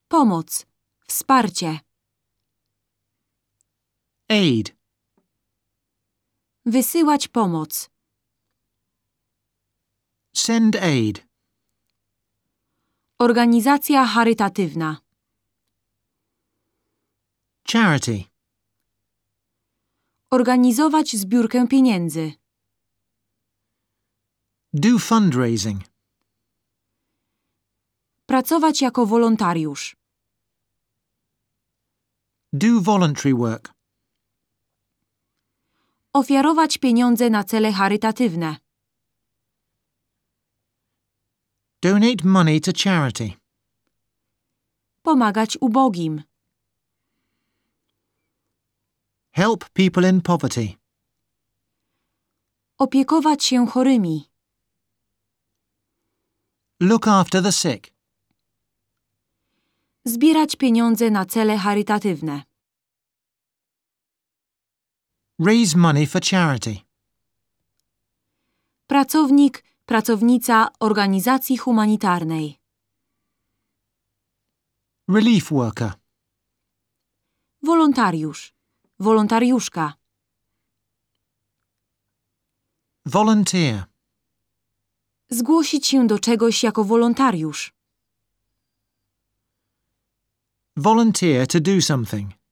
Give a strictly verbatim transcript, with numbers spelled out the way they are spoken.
Pomoc. Wsparcie. Aid. Wysyłać pomoc. Send aid. Organizacja charytatywna. Charity. Organizować zbiórkę pieniędzy. Do fundraising. Pracować jako wolontariusz. Do voluntary work. Ofiarować pieniądze na cele charytatywne. Donate money to charity. Pomagać ubogim. Help people in poverty. Opiekować się chorymi. Look after the sick. Zbierać pieniądze na cele charytatywne. Raise money for charity. Pracownik, pracownica organizacji humanitarnej. Relief worker. Wolontariusz, wolontariuszka. Volunteer. Zgłosić się do czegoś jako wolontariusz. Volunteer to do something.